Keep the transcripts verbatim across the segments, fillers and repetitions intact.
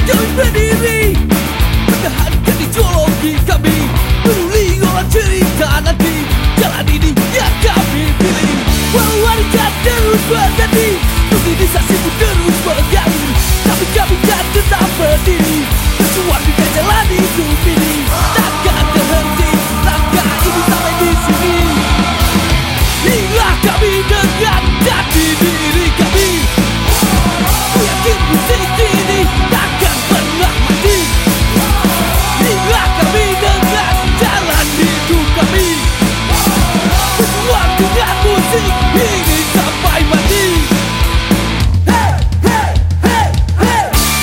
terus berdiri, pertahankan ideologi kami, peduli orang cerita nanti, jalan ini yang kami pilih. Walau wanita terus berganti, organisasi pun terus bergaul, tapi kami kan tetap berdiri, berjuang dengan jalan hidup ini. Takkan terhenti langkah ini sampai di sini, hingga kami dengan jati diri kami. Ku yakin musik ini takkan pernah mati, hingga kami dengan jalan hidup kami, berjuang dengan musik ini sampai mati. Hey, hey, hey, hey.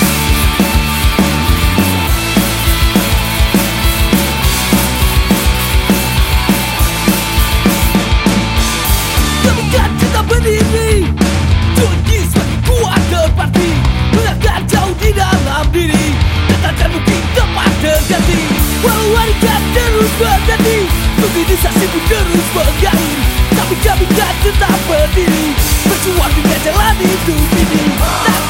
Kami kan tetap berdiri, junji semakin kuat terparti, mengangkat jauh di dalam diri, dan takkan mungkin dapat terganti. Walau wanita terus berganti, organisasi pun terus bergaul, tapi kami kan tetap berdiri, berjuang dengan jalan hidup ini.